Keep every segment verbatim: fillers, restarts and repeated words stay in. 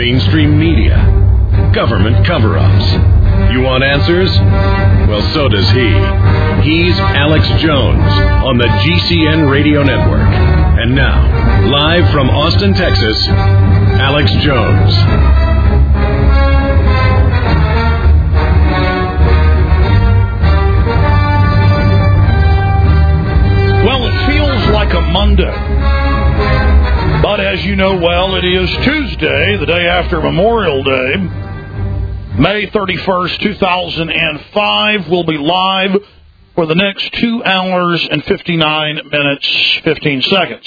mainstream media, government cover-ups. You want answers? Well, so does he. He's Alex Jones on the G C N Radio Network. And now, live from Austin, Texas, Alex Jones. Well, it feels like a Monday. But as you know well, it is Tuesday, the day after Memorial Day. May thirty-first, two thousand five. We'll be live for the next two hours and fifty-nine minutes, fifteen seconds.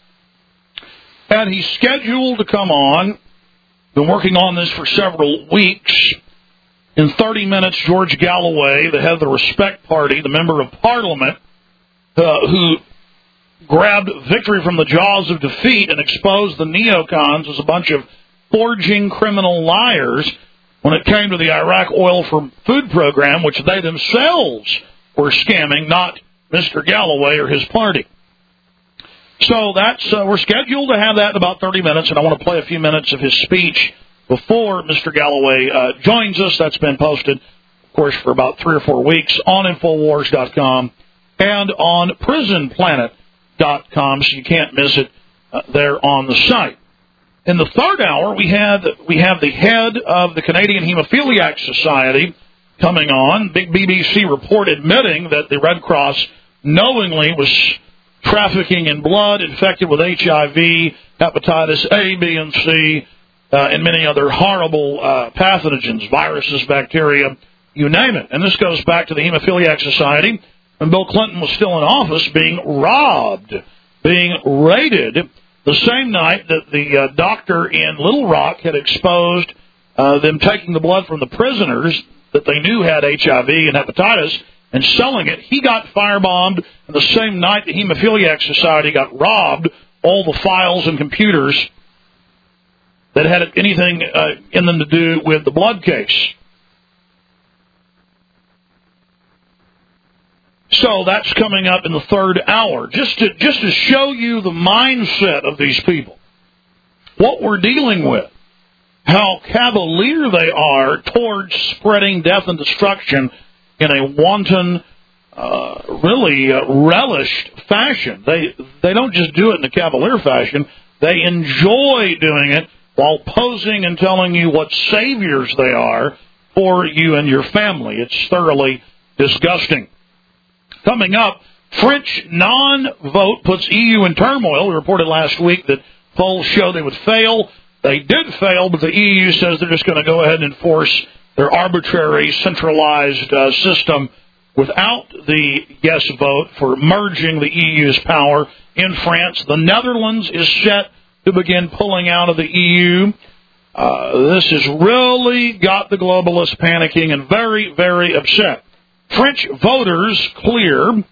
And he's scheduled to come on. Been working on this for several weeks. In thirty minutes, George Galloway, the head of the Respect Party, the member of Parliament, uh, who grabbed victory from the jaws of defeat and exposed the neocons as a bunch of forging criminal liars when it came to the Iraq Oil for Food program, which they themselves were scamming, not Mister Galloway or his party. So that's uh, we're scheduled to have that in about thirty minutes, and I want to play a few minutes of his speech before Mister Galloway uh, joins us. That's been posted, of course, for about three or four weeks on Infowars dot com and on Prison Planet dot com, so you can't miss it uh, there on the site. In the third hour, we had we have the head of the Canadian Hemophiliac Society coming on. Big B B C report admitting that the Red Cross knowingly was trafficking in blood infected with H I V, hepatitis A, B, and C, uh, and many other horrible uh, pathogens, viruses, bacteria, you name it. And this goes back to the Hemophiliac Society when Bill Clinton was still in office, being robbed, being raided, the same night that the uh, doctor in Little Rock had exposed uh, them taking the blood from the prisoners that they knew had H I V and hepatitis and selling it. He got firebombed, and the same night the Hemophiliac Society got robbed, all the files and computers that had anything uh, in them to do with the blood case. So that's coming up in the third hour, just to just to show you the mindset of these people, what we're dealing with, how cavalier they are towards spreading death and destruction in a wanton, uh, really uh, relished fashion. They they don't just do it in a cavalier fashion; they enjoy doing it while posing and telling you what saviors they are for you and your family. It's thoroughly disgusting. Coming up, French non-vote puts E U in turmoil. We reported last week that polls show they would fail. They did fail, but the E U says they're just going to go ahead and enforce their arbitrary, centralized uh, system without the yes vote for merging the E U's power in France. The Netherlands is set to begin pulling out of the E U. Uh, this has really got the globalists panicking and very, very upset. French voters clear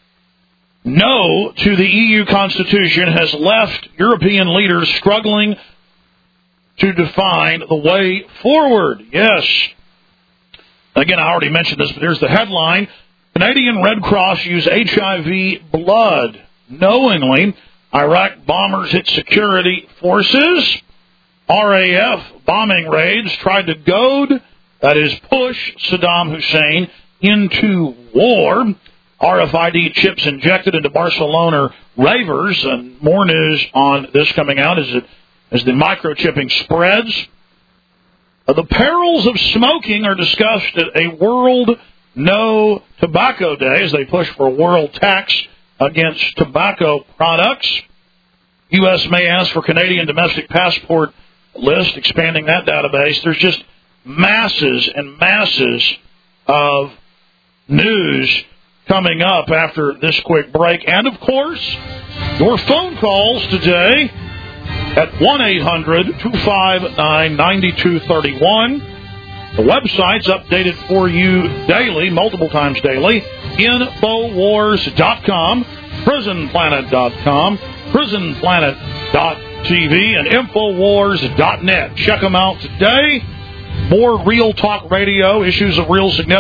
no to the E U Constitution has left European leaders struggling to define the way forward. Yes. Again, I already mentioned this, but here's the headline. Canadian Red Cross use H I V blood knowingly. Iraq bombers hit security forces. R A F bombing raids tried to goad, that is, push Saddam Hussein into war. R F I D chips injected into Barcelona ravers, and more news on this coming out as it as the microchipping spreads. Uh, the perils of smoking are discussed at a World No Tobacco Day as they push for a world tax against tobacco products. U S may ask for Canadian domestic passport list, expanding that database. There's just masses and masses of news coming up after this quick break. And, of course, your phone calls today at one eight hundred two five nine nine two three one. The website's updated for you daily, multiple times daily, Infowars dot com, Prison Planet dot com, Prison Planet dot T V, and Infowars dot net. Check them out today. More Real Talk Radio, issues of real significance, significance, straight ahead, so please stay with us.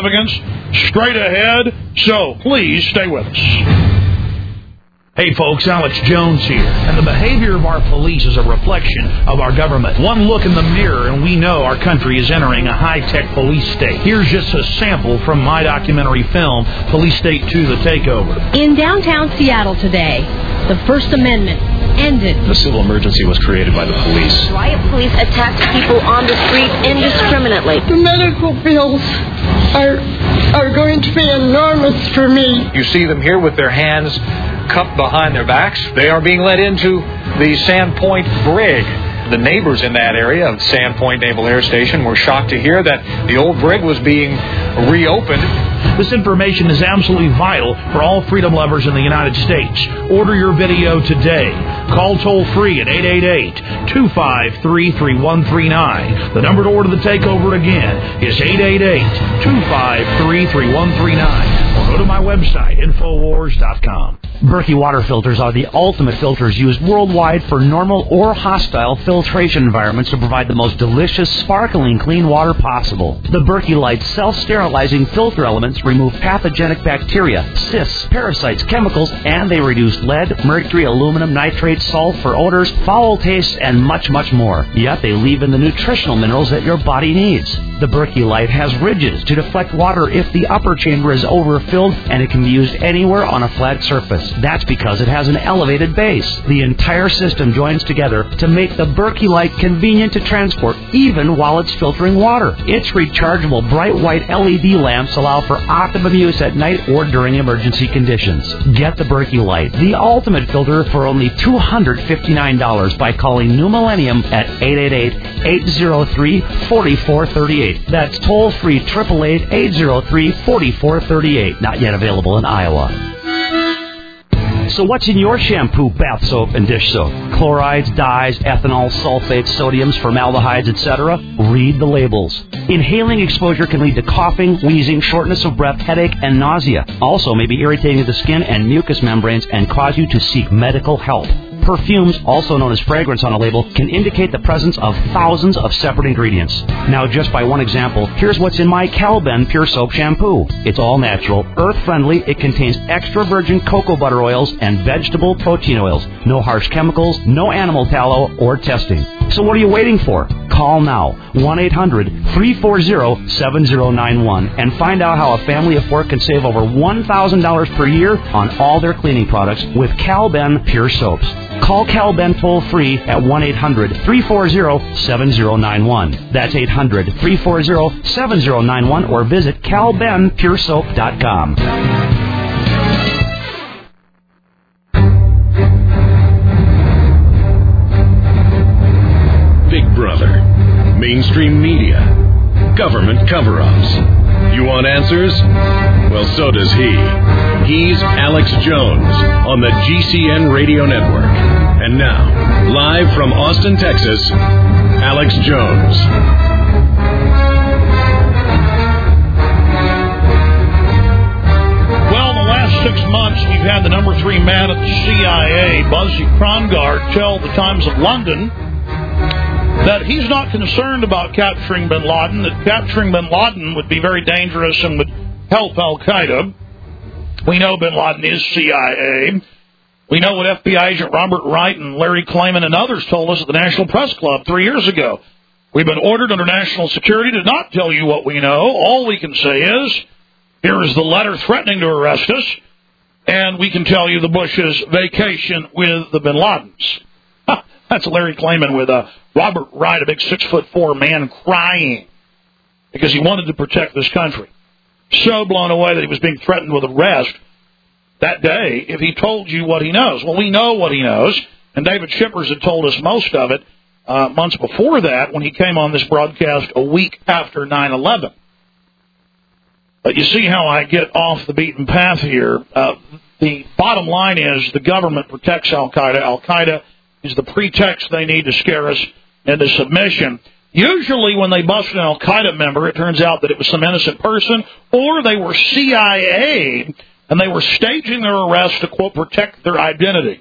Hey folks, Alex Jones here, and the behavior of our police is a reflection of our government. One look in the mirror and we know our country is entering a high-tech police state. Here's just a sample from my documentary film, Police State two, The Takeover. In downtown Seattle today, the First Amendment ended. The civil emergency was created by the police. Riot police attacked people on the street indiscriminately. The medical bills are are going to be enormous for me. You see them here with their hands cupped behind their backs. They are being led into the Sandpoint Brig. The neighbors in that area of Sandpoint Naval Air Station were shocked to hear that the old brig was being reopened. This information is absolutely vital for all freedom lovers in the United States. Order your video today. Call toll-free at eight eight eight, two five three, three one three nine. The number to order The Takeover again is eight eight eight, two five three, three one three nine. Or go to my website, infowars dot com. Berkey water filters are the ultimate filters used worldwide for normal or hostile filtration environments to provide the most delicious, sparkling, clean water possible. The Berkey Light self-sterilizing filter elements remove pathogenic bacteria, cysts, parasites, chemicals, and they reduce lead, mercury, aluminum, nitrates, sulfur, odors, foul tastes, and much, much more. Yet they leave in the nutritional minerals that your body needs. The Berkey Light has ridges to deflect water if the upper chamber is overfilled, and it can be used anywhere on a flat surface. That's because it has an elevated base. The entire system joins together to make the Berkey Light convenient to transport, even while it's filtering water. Its rechargeable bright white L E D lamps allow for optimum use at night or during emergency conditions. Get the Berkey Light, the ultimate filter, for only two hundred fifty-nine dollars by calling New Millennium at eight eight eight, eight zero three, four four three eight. That's toll-free, eight eight eight, eight zero three, four four three eight. Not yet available in Iowa. So what's in your shampoo, bath soap, and dish soap? Chlorides, dyes, ethanol, sulfates, sodiums, formaldehydes, et cetera? Read the labels. Inhaling exposure can lead to coughing, wheezing, shortness of breath, headache, and nausea. Also may be irritating to the skin and mucous membranes and cause you to seek medical help. Perfumes, also known as fragrance on a label, can indicate the presence of thousands of separate ingredients. Now, just by one example, here's what's in my Calben Pure Soap Shampoo. It's all natural, earth-friendly. It contains extra virgin cocoa butter oils and vegetable protein oils. No harsh chemicals, no animal tallow or testing. So what are you waiting for? Call now, one eight hundred, three four zero, seven zero nine one, and find out how a family of four can save over one thousand dollars per year on all their cleaning products with Calben Pure Soaps. Call Calben toll-free at one eight hundred, three four zero, seven zero nine one. That's eight hundred, three four zero, seven zero nine one, or visit calben pure soap dot com. Big Brother, mainstream media, government cover-ups. You want answers? Well, so does he. He's Alex Jones on the G C N Radio Network. And now, live from Austin, Texas, Alex Jones. Well, in the last six months, we've had the number three man at the C I A, Buzzy Krongard, tell the Times of London that he's not concerned about capturing bin Laden, that capturing bin Laden would be very dangerous and would help al-Qaeda. We know bin Laden is C I A. We know what F B I agent Robert Wright and Larry Klayman and others told us at the National Press Club three years ago. We've been ordered under national security to not tell you what we know. All we can say is, here is the letter threatening to arrest us, and we can tell you the Bush's vacation with the bin Ladens. That's Larry Klayman with uh, Robert Wright, a big six foot four man, crying because he wanted to protect this country. So blown away that he was being threatened with arrest that day if he told you what he knows. Well, we know what he knows, and David Shippers had told us most of it uh, months before that when he came on this broadcast a week after nine eleven. But you see how I get off the beaten path here. Uh, the bottom line is the government protects al-Qaeda. Al-Qaeda is the pretext they need to scare us into submission. Usually when they bust an al-Qaeda member, it turns out that it was some innocent person, or they were C I A, and they were staging their arrest to, quote, protect their identity.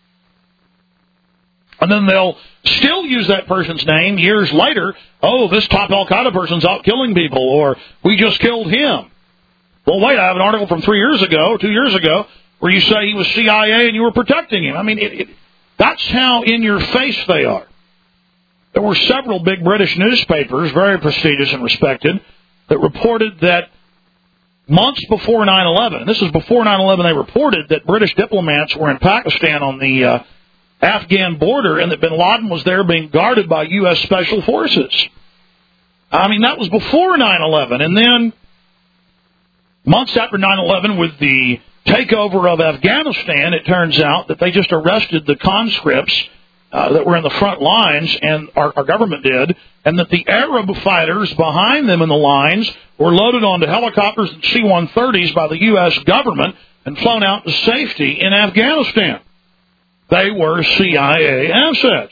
And then they'll still use that person's name years later. Oh, this top al-Qaeda person's out killing people, or we just killed him. Well, wait, I have an article from three years ago, two years ago, where you say he was C I A and you were protecting him. I mean, it, it, that's how in your face they are. There were several big British newspapers, very prestigious and respected, that reported that months before nine eleven, and this was before nine eleven, they reported that British diplomats were in Pakistan on the uh, Afghan border and that bin Laden was there being guarded by U S Special Forces. I mean, that was before nine eleven. And then months after nine eleven, with the takeover of Afghanistan, it turns out that they just arrested the conscripts uh, that were in the front lines, and our, our government did, and that the Arab fighters behind them in the lines were loaded onto helicopters and C one thirties by the U S government and flown out to safety in Afghanistan. They were C I A assets.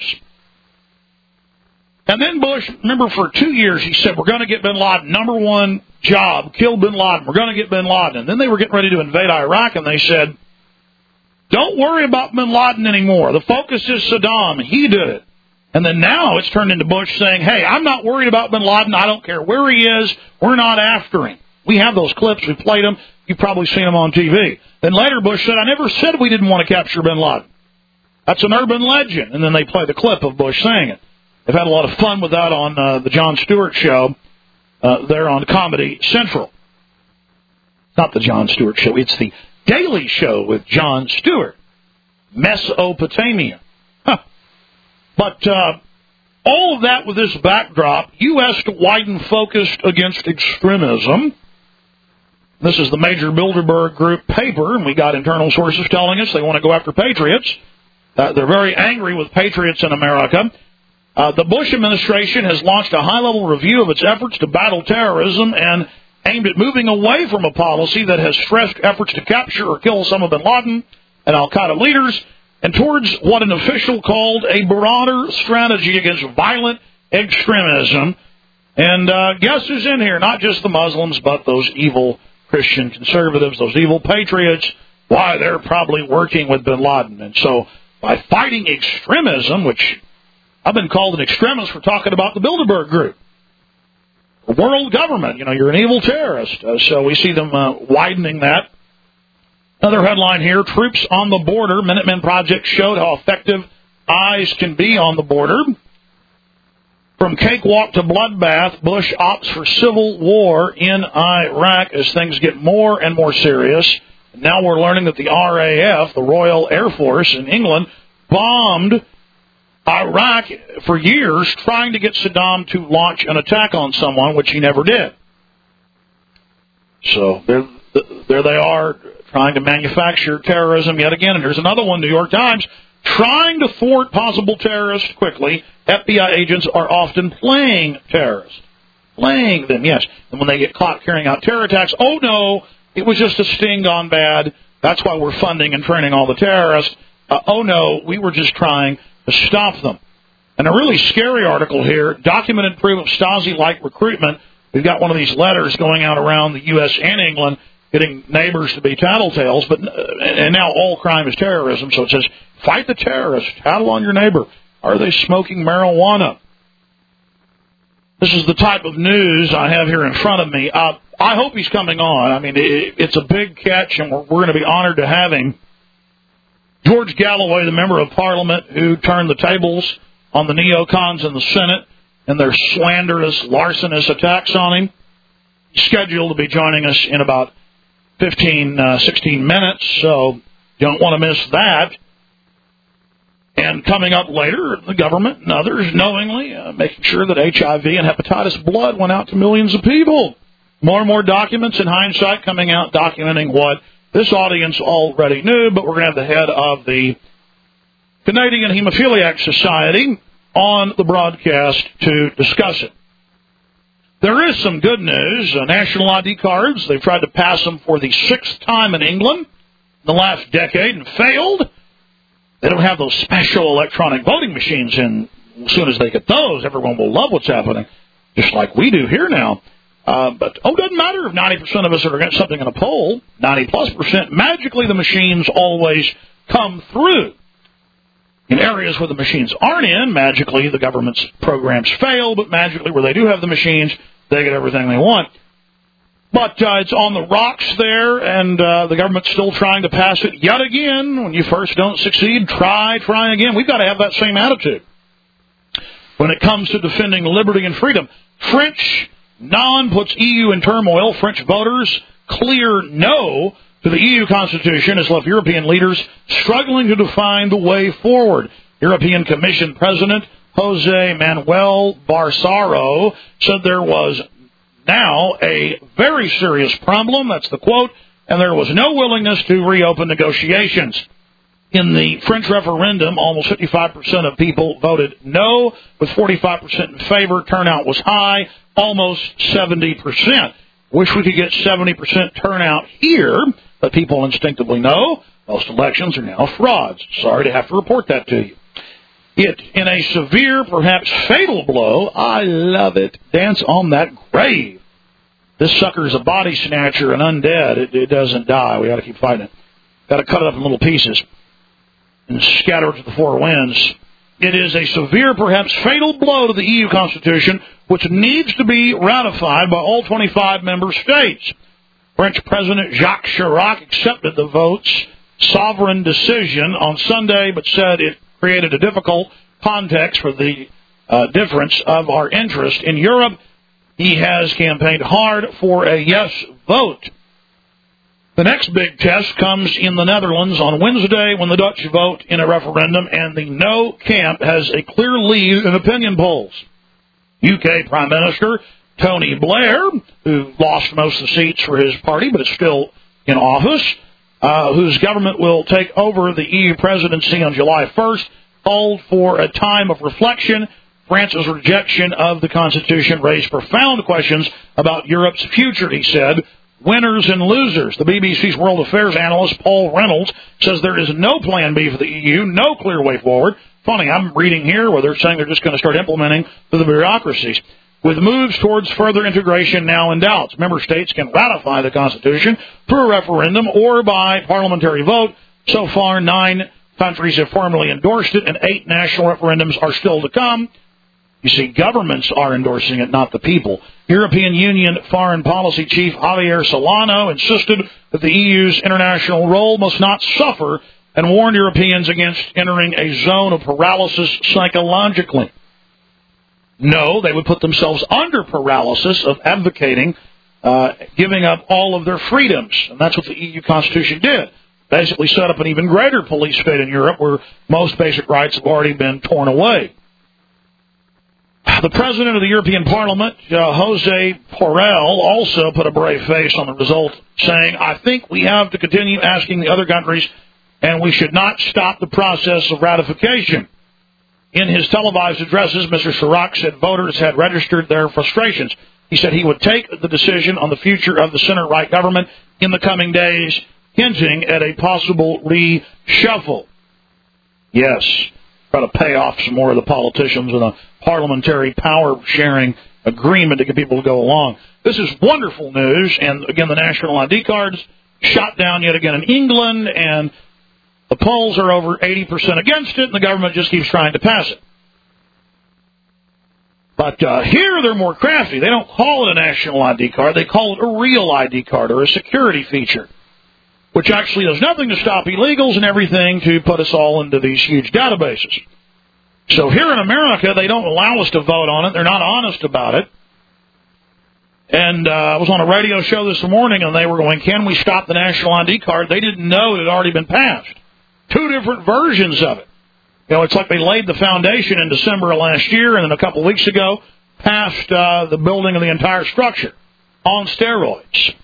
And then Bush, remember, for two years he said, we're going to get bin Laden, number one job, kill bin Laden, we're going to get bin Laden. And then they were getting ready to invade Iraq, and they said, don't worry about bin Laden anymore. The focus is Saddam. He did it. And then now it's turned into Bush saying, hey, I'm not worried about bin Laden. I don't care where he is. We're not after him. We have those clips. We played them. You've probably seen them on T V. Then later Bush said, I never said we didn't want to capture bin Laden. That's an urban legend. And then they play the clip of Bush saying it. They've had a lot of fun with that on uh, the Jon Stewart show uh, there on Comedy Central. Not the Jon Stewart show. It's the Daily Show with Jon Stewart. Mesopotamia. Huh. But uh, all of that with this backdrop, U S to widen focus against extremism. This is the major Bilderberg Group paper, and we got internal sources telling us they want to go after patriots. Uh, they're very angry with patriots in America. Uh, the Bush administration has launched a high-level review of its efforts to battle terrorism and aimed at moving away from a policy that has stressed efforts to capture or kill Osama bin Laden and al-Qaeda leaders, and towards what an official called a broader strategy against violent extremism. And uh, guess who's in here? Not just the Muslims, but those evil Christian conservatives, those evil patriots. Why, they're probably working with bin Laden. And so by fighting extremism, which I've been called an extremist for talking about the Bilderberg Group, world government, you know, you're an evil terrorist. Uh, so we see them uh, widening that. Another headline here, troops on the border. Minutemen Project showed how effective eyes can be on the border. From cakewalk to bloodbath, Bush opts for civil war in Iraq as things get more and more serious. And now we're learning that the R A F, the Royal Air Force in England, bombed Iraq for years, trying to get Saddam to launch an attack on someone, which he never did. So there, there they are, trying to manufacture terrorism yet again. And here's another one, New York Times, trying to thwart possible terrorists quickly. F B I agents are often playing terrorists. Playing them, yes. And when they get caught carrying out terror attacks, oh no, it was just a sting gone bad. That's why we're funding and training all the terrorists. Uh, oh no, we were just trying to stop them. And a really scary article here, documented proof of Stasi-like recruitment. We've got one of these letters going out around the U S and England, getting neighbors to be tattletales, but and now all crime is terrorism. So it says, fight the terrorists, tattle on your neighbor. Are they smoking marijuana? This is the type of news I have here in front of me. Uh, I hope he's coming on. I mean, it, it's a big catch, and we're, we're going to be honored to have him. George Galloway, the member of Parliament who turned the tables on the neocons in the Senate and their slanderous, larcenous attacks on him, scheduled to be joining us in about fifteen, uh, sixteen minutes, so don't want to miss that. And coming up later, the government and others knowingly uh, making sure that H I V and hepatitis blood went out to millions of people. More and more documents in hindsight coming out documenting what this audience already knew, but we're going to have the head of the Canadian Hemophiliac Society on the broadcast to discuss it. There is some good news. Uh, national I D cards, they've tried to pass them for the sixth time in England in the last decade and failed. They don't have those special electronic voting machines in. As soon as they get those, everyone will love what's happening, just like we do here now. Uh, but, oh, it doesn't matter if ninety percent of us are against something in a poll, ninety plus percent. Magically, the machines always come through. In areas where the machines aren't in, magically, the government's programs fail, but magically, where they do have the machines, they get everything they want. But uh, it's on the rocks there, and uh, the government's still trying to pass it yet again. When you first don't succeed, try, try again. We've got to have that same attitude when it comes to defending liberty and freedom. French non puts E U in turmoil. French voters clear no to the E U Constitution has left European leaders struggling to define the way forward. European Commission President Jose Manuel Barroso said there was now a very serious problem, that's the quote, and there was no willingness to reopen negotiations. In the French referendum, almost fifty-five percent of people voted no, with forty-five percent in favor. Turnout was high, almost seventy percent. Wish we could get seventy percent turnout here, but people instinctively know most elections are now frauds. Sorry to have to report that to you. It, in a severe, perhaps fatal blow, I love it, dance on that grave. This sucker's a body snatcher and undead. It, it doesn't die. We got to keep fighting it. Got to cut it up in little pieces and scatter it to the four winds. It is a severe, perhaps fatal blow to the E U Constitution, which needs to be ratified by all twenty-five member states. French President Jacques Chirac accepted the vote's sovereign decision on Sunday, but said it created a difficult context for the uh, difference of our interest in Europe. He has campaigned hard for a yes vote. The next big test comes in the Netherlands on Wednesday when the Dutch vote in a referendum, and the no camp has a clear lead in opinion polls. U K Prime Minister Tony Blair, who lost most of the seats for his party but is still in office, Uh, whose government will take over the E U presidency on July first, called for a time of reflection. France's rejection of the Constitution raised profound questions about Europe's future, he said. Winners and losers. The B B C's World Affairs analyst Paul Reynolds says there is no plan B for the E U, no clear way forward. Funny, I'm reading here where they're saying they're just going to start implementing through the bureaucracies. With moves towards further integration now in doubt, member states can ratify the Constitution through a referendum or by parliamentary vote. So far, nine countries have formally endorsed it, and eight national referendums are still to come. You see, governments are endorsing it, not the people. European Union Foreign Policy Chief Javier Solano insisted that the E U's international role must not suffer and warned Europeans against entering a zone of paralysis psychologically. No, they would put themselves under paralysis of advocating uh, giving up all of their freedoms. And that's what the E U Constitution did. Basically set up an even greater police state in Europe where most basic rights have already been torn away. The president of the European Parliament, uh, Jose Borrell, also put a brave face on the result, saying, I think we have to continue asking the other countries, and we should not stop the process of ratification. In his televised addresses, Mister Chirac said voters had registered their frustrations. He said he would take the decision on the future of the center-right government in the coming days, hinting at a possible reshuffle. Yes, try to pay off some more of the politicians with a parliamentary power-sharing agreement to get people to go along. This is wonderful news, and again, the national I D cards shot down yet again in England, and the polls are over eighty percent against it, and the government just keeps trying to pass it. But uh, here they're more crafty. They don't call it a national I D card. They call it a real I D card or a security feature, which actually does nothing to stop illegals and everything to put us all into these huge databases. So here in America, they don't allow us to vote on it. They're not honest about it. And uh, I was on a radio show this morning, and they were going, can we stop the national I D card? They didn't know it had already been passed. Two different versions of it. You know, it's like they laid the foundation in December of last year, and then a couple of weeks ago passed uh, the building of the entire structure on steroids.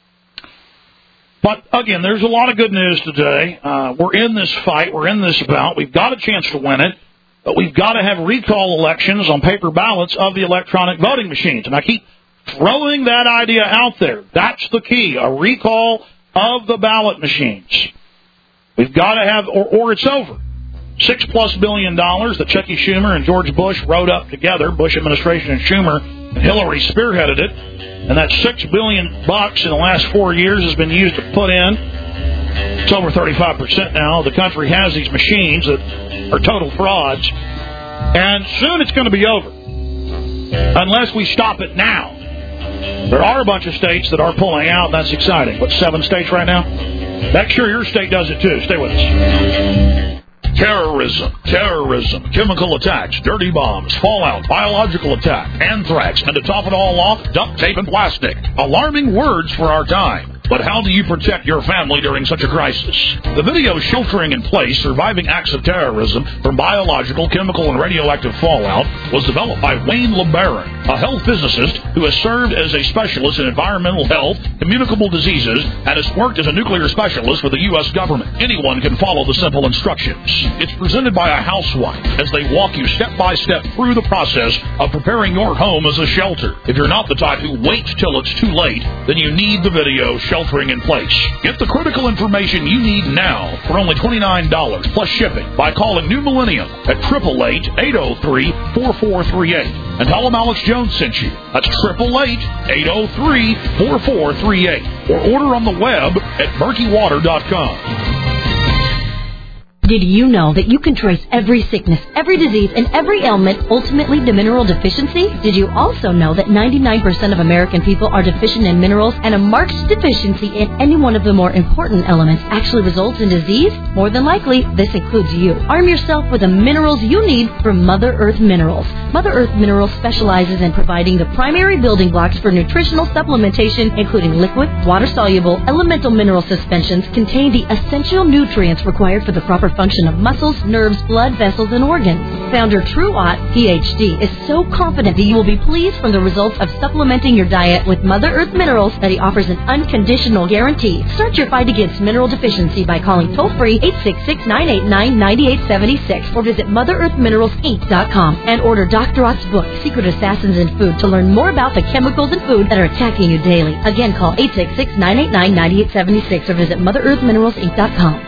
But, again, there's a lot of good news today. Uh, we're in this fight. We're in this bout. We've got a chance to win it. But we've got to have recall elections on paper ballots of the electronic voting machines. And I keep throwing that idea out there. That's the key, a recall of the ballot machines. We've got to have, or, or it's over. Six plus billion dollars that Chucky Schumer and George Bush wrote up together. Bush administration and Schumer and Hillary spearheaded it. And that six billion bucks in the last four years has been used to put in. It's over thirty-five percent now. The country has these machines that are total frauds. And soon it's going to be over. Unless we stop it now. There are a bunch of states that are pulling out. That's exciting. What, seven states right now? Make sure your state does it, too. Stay with us. Terrorism, terrorism, chemical attacks, dirty bombs, fallout, biological attack, anthrax, and to top it all off, duct tape and plastic. Alarming words for our time. But how do you protect your family during such a crisis? The video Sheltering in Place, Surviving Acts of Terrorism from Biological, Chemical, and Radioactive Fallout was developed by Wayne LeBaron, a health physicist who has served as a specialist in environmental health, communicable diseases, and has worked as a nuclear specialist for the U S government. Anyone can follow the simple instructions. It's presented by a housewife as they walk you step by step through the process of preparing your home as a shelter. If you're not the type who waits till it's too late, then you need the video Sheltering in Place. Get the critical information you need now for only twenty-nine dollars plus shipping by calling New Millennium at eight eight eight, eight oh three, four four three eight. And tell them Alex Jones sent you. That's eight eight eight, eight oh three, four four three eight. Or order on the web at murky water dot com. Did you know that you can trace every sickness, every disease, and every ailment ultimately to mineral deficiency? Did you also know that ninety-nine percent of American people are deficient in minerals, and a marked deficiency in any one of the more important elements actually results in disease? More than likely, this includes you. Arm yourself with the minerals you need from Mother Earth Minerals. Mother Earth Minerals specializes in providing the primary building blocks for nutritional supplementation, including liquid, water-soluble, elemental mineral suspensions contain the essential nutrients required for the proper function of muscles, nerves, blood vessels, and organs. Founder True Ott, P H D, is so confident that you will be pleased from the results of supplementing your diet with Mother Earth Minerals that he offers an unconditional guarantee. Start your fight against mineral deficiency by calling toll-free eight six six, nine eight nine, nine eight seven six or visit Mother Earth Minerals Inc dot com and order Doctor Ott's book, Secret Assassins in Food, to learn more about the chemicals in food that are attacking you daily. Again, call eight six six, nine eight nine, nine eight seven six or visit Mother Earth Minerals Inc dot com.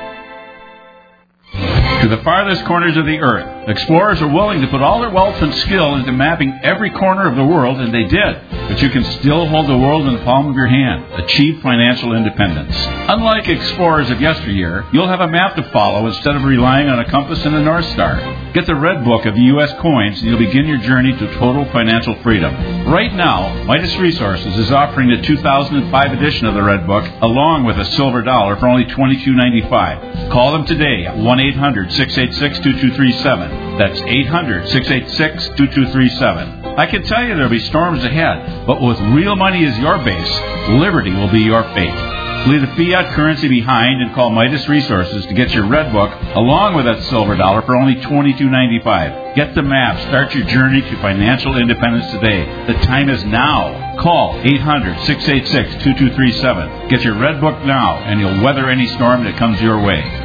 To the farthest corners of the earth, explorers are willing to put all their wealth and skill into mapping every corner of the world, and they did. But you can still hold the world in the palm of your hand. Achieve financial independence. Unlike explorers of yesteryear, you'll have a map to follow instead of relying on a compass and a North Star. Get the Red Book of U S coins, and you'll begin your journey to total financial freedom. Right now, Midas Resources is offering the two thousand five edition of the Red Book, along with a silver dollar, for only twenty-two ninety-five. Call them today at one eight hundred, six eight six, two two three seven. That's eight hundred, six eight six, two two three seven. I can tell you there'll be storms ahead, but with real money as your base, liberty will be your fate. Leave the fiat currency behind and call Midas Resources to get your Red Book along with that silver dollar for only twenty-two ninety-five. Get the map. Start your journey to financial independence today. The time is now. Call eight hundred, six eight six, two two three seven. Get your Red Book now, and you'll weather any storm that comes your way.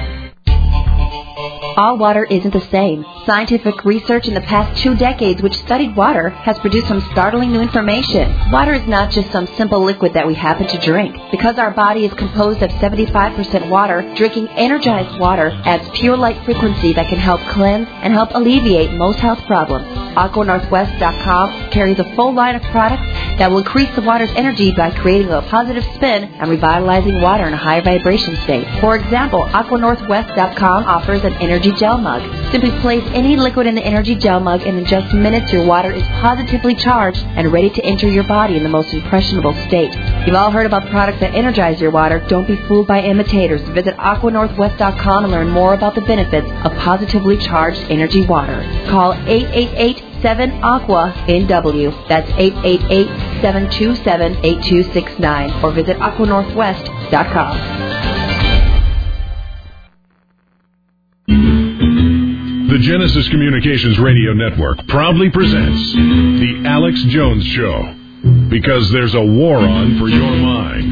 All water isn't the same. Scientific research in the past two decades which studied water has produced some startling new information. Water is not just some simple liquid that we happen to drink. Because our body is composed of seventy-five percent water, drinking energized water adds pure light frequency that can help cleanse and help alleviate most health problems. Aqua Northwest dot com carries a full line of products that will increase the water's energy by creating a positive spin and revitalizing water in a high vibration state. For example, Aqua Northwest dot com offers an energy gel mug. Simply place any liquid in the energy gel mug, and in just minutes your water is positively charged and ready to enter your body in the most impressionable state. You've all heard about products that energize your water. Don't be fooled by imitators. Visit Aqua Northwest dot com and learn more about the benefits of positively charged energy water. Call eight eight eight, seven, aqua N W. That's eight eight eight, seven two seven, eight two six nine or visit Aqua Northwest dot com. The Genesis Communications Radio Network proudly presents The Alex Jones Show, because there's a war on for your mind.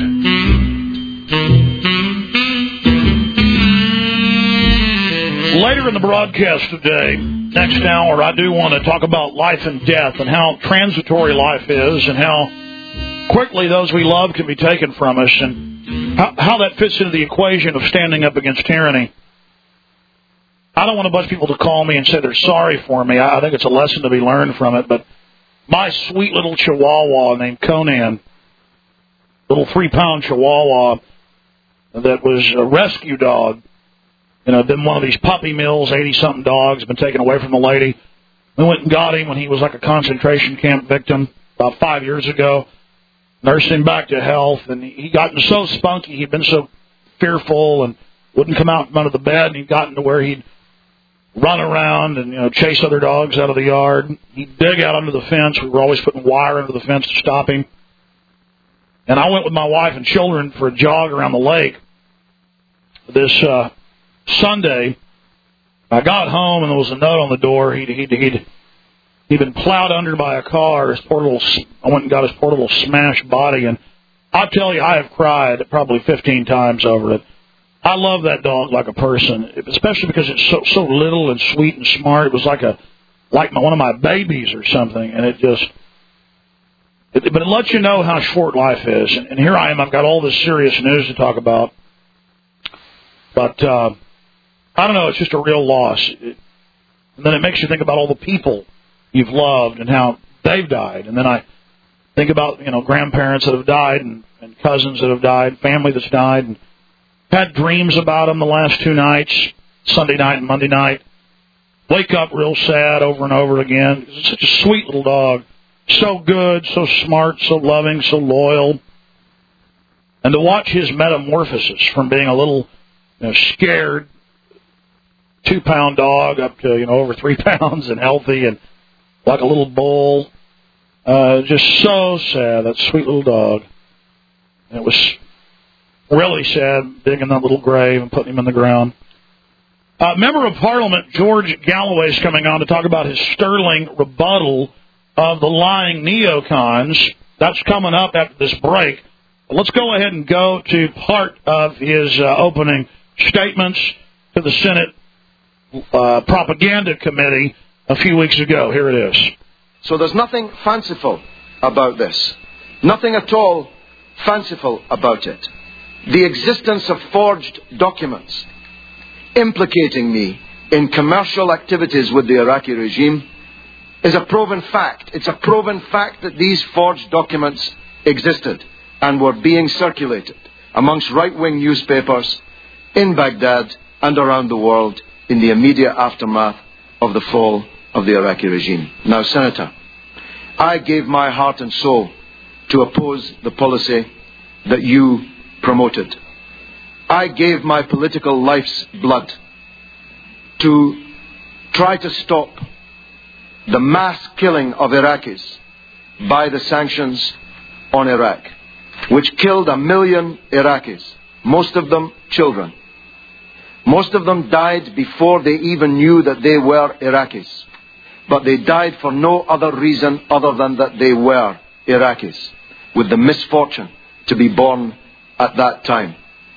Later in the broadcast today, next hour, I do want to talk about life and death and how transitory life is and how quickly those we love can be taken from us and how, how that fits into the equation of standing up against tyranny. I don't want a bunch of people to call me and say they're sorry for me. I think it's a lesson to be learned from it. But my sweet little chihuahua named Conan, little three-pound chihuahua that was a rescue dog, you know, been one of these puppy mills, eighty-something dogs, been taken away from the lady. We went and got him when he was like a concentration camp victim. about five years ago. Nursed him back to health, and he gotten so spunky. He'd been so fearful and wouldn't come out from under the bed, and he'd gotten to where he'd run around and, you know, chase other dogs out of the yard. He'd dig out under the fence. We were always putting wire under the fence to stop him. And I went with my wife and children for a jog around the lake this uh, Sunday. I got home, and there was a note on the door. He'd, he'd, he'd, he'd been plowed under by a car. His poor little, I went and got his poor little smashed body, and I'll tell you, I have cried probably fifteen times over it. I love that dog like a person, especially because it's so so little and sweet and smart. It was like a like my, one of my babies or something, and it just. It, but it lets you know how short life is. And, and here I am. I've got all this serious news to talk about, but uh, I don't know. It's just a real loss. It, and then it makes you think about all the people you've loved and how they've died. And then I think about, you know, grandparents that have died and, and cousins that have died, family that's died, and had dreams about them the last two nights, Sunday night and Monday night. Wake up real sad over and over again. It's such a sweet little dog. So good, so smart, so loving, so loyal. And to watch his metamorphosis from being a little, you know, scared two-pound dog up to, you know, over three pounds and healthy and like a little bull. Uh, just so sad, that sweet little dog. And it was really sad digging that little grave and putting him in the ground. Uh, Member of Parliament George Galloway is coming on to talk about his sterling rebuttal of the lying neocons. That's coming up after this break. But let's go ahead and go to part of his uh, opening statements to the Senate uh, Propaganda Committee a few weeks ago. Here it is. So there's nothing fanciful about this. Nothing at all fanciful about it. The existence of forged documents implicating me in commercial activities with the Iraqi regime is a proven fact. It's a proven fact that these forged documents existed and were being circulated amongst right-wing newspapers in Baghdad and around the world in the immediate aftermath of the fall of the Iraqi regime. Now, Senator, I gave my heart and soul to oppose the policy that you promoted. I gave my political life's blood to try to stop the mass killing of Iraqis by the sanctions on Iraq, which killed a million Iraqis, most of them children. Most of them died before they even knew that they were Iraqis. But they died for no other reason other than that they were Iraqis, with the misfortune to be born at that time.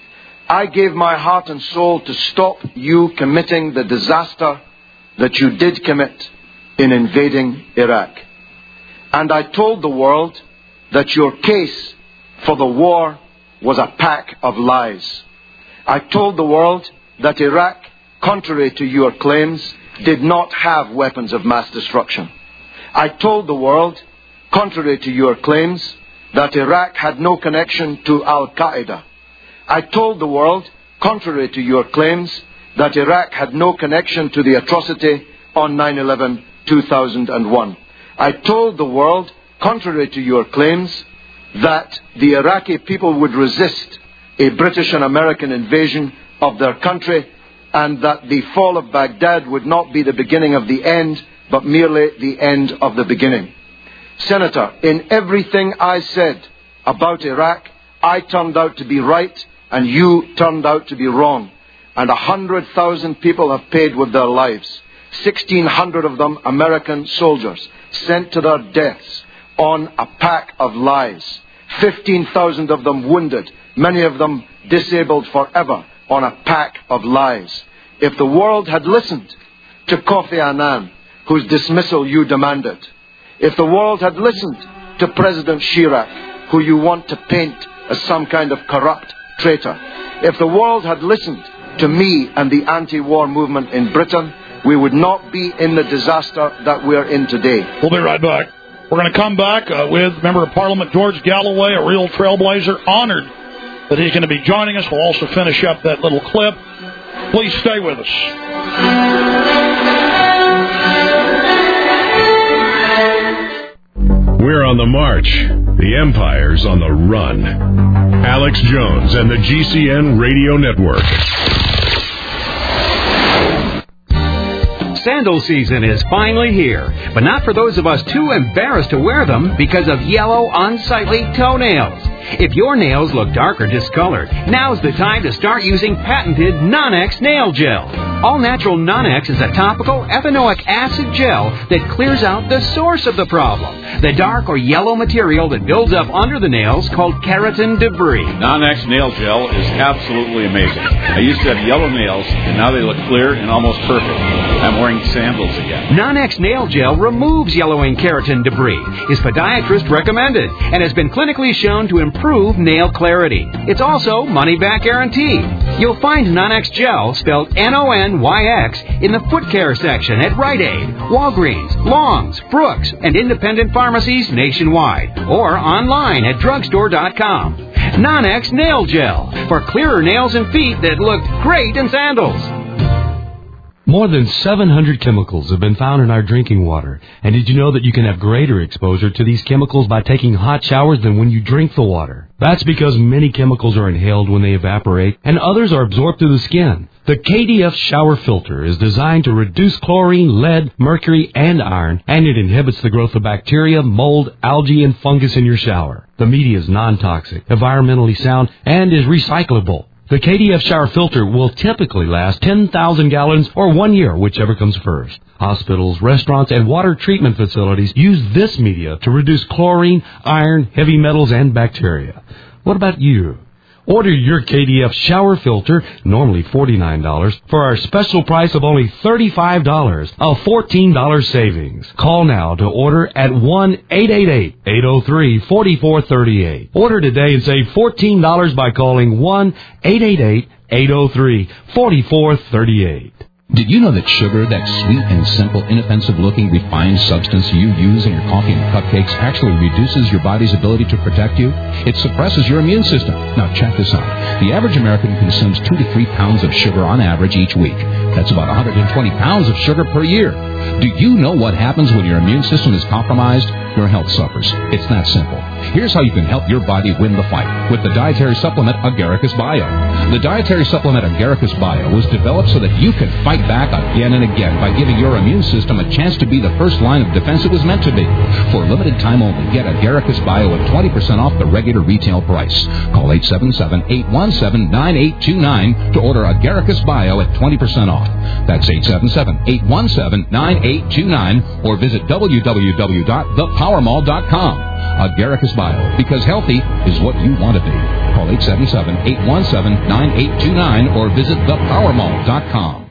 I gave my heart and soul to stop you committing the disaster that you did commit in invading Iraq. And I told the world that your case for the war was a pack of lies. I told the world that Iraq, contrary to your claims, did not have weapons of mass destruction. I told the world, contrary to your claims, that Iraq had no connection to Al-Qaeda. I told the world, contrary to your claims, that Iraq had no connection to the atrocity on nine eleven two thousand one. I told the world, contrary to your claims, that the Iraqi people would resist a British and American invasion of their country, and that the fall of Baghdad would not be the beginning of the end, but merely the end of the beginning. Senator, in everything I said about Iraq, I turned out to be right, and you turned out to be wrong. And a hundred thousand people have paid with their lives. Sixteen hundred of them American soldiers sent to their deaths on a pack of lies. Fifteen thousand of them wounded, many of them disabled forever on a pack of lies. If the world had listened to Kofi Annan, whose dismissal you demanded, if the world had listened to President Chirac, who you want to paint as some kind of corrupt traitor, if the world had listened to me and the anti-war movement in Britain, we would not be in the disaster that we're in today. We'll be right back. We're going to come back uh, with Member of Parliament George Galloway, a real trailblazer, honored that he's going to be joining us. We'll also finish up that little clip. Please stay with us. We're on the march. The Empire's on the run. Alex Jones and the G C N Radio Network. Sandal season is finally here, but not for those of us too embarrassed to wear them because of yellow, unsightly toenails. If your nails look dark or discolored, now's the time to start using patented Nonex Nail Gel. All-natural Nonex is a topical ethanoic acid gel that clears out the source of the problem, the dark or yellow material that builds up under the nails called keratin debris. Nonex Nail Gel is absolutely amazing. I used to have yellow nails, and now they look clear and almost perfect. I'm wearing sandals again. Nonex Nail Gel removes yellowing keratin debris, is podiatrist recommended, and has been clinically shown to improve nail clarity. It's also money-back guaranteed. You'll find Nonex Gel, spelled N O N Y X, in the foot care section at Rite Aid, Walgreens, Long's, Brooks, and independent pharmacies nationwide, or online at drugstore dot com. Nonex Nail Gel, for clearer nails and feet that look great in sandals. More than seven hundred chemicals have been found in our drinking water. And did you know that you can have greater exposure to these chemicals by taking hot showers than when you drink the water? That's because many chemicals are inhaled when they evaporate, and others are absorbed through the skin. The K D F shower filter is designed to reduce chlorine, lead, mercury, and iron, and it inhibits the growth of bacteria, mold, algae, and fungus in your shower. The media is non-toxic, environmentally sound, and is recyclable. The K D F shower filter will typically last ten thousand gallons or one year, whichever comes first. Hospitals, restaurants, and water treatment facilities use this media to reduce chlorine, iron, heavy metals, and bacteria. What about you? Order your K D F shower filter, normally forty-nine dollars, for our special price of only thirty-five dollars, a fourteen dollars savings. Call now to order at one eight eight eight, eight oh three, four four three eight. Order today and save fourteen dollars by calling one eight eight eight, eight oh three, four four three eight. Did you know that sugar, that sweet and simple, inoffensive-looking, refined substance you use in your coffee and cupcakes, actually reduces your body's ability to protect you? It suppresses your immune system. Now, check this out. The average American consumes two to three pounds of sugar on average each week. That's about one hundred twenty pounds of sugar per year. Do you know what happens when your immune system is compromised? Your health suffers. It's that simple. Here's how you can help your body win the fight with the dietary supplement Agaricus Bio. The dietary supplement Agaricus Bio was developed so that you can fight back again and again by giving your immune system a chance to be the first line of defense it was meant to be. For a limited time only, get Agaricus Bio at twenty percent off the regular retail price. Call eight seven seven, eight one seven, nine eight two nine to order Agaricus Bio at twenty percent off. That's eight seven seven, eight one seven, nine eight two nine or visit w w w dot the power mall dot com. Agaricus Bio, because healthy is what you want to be. Call eight seven seven, eight one seven, nine eight two nine or visit the power mall dot com.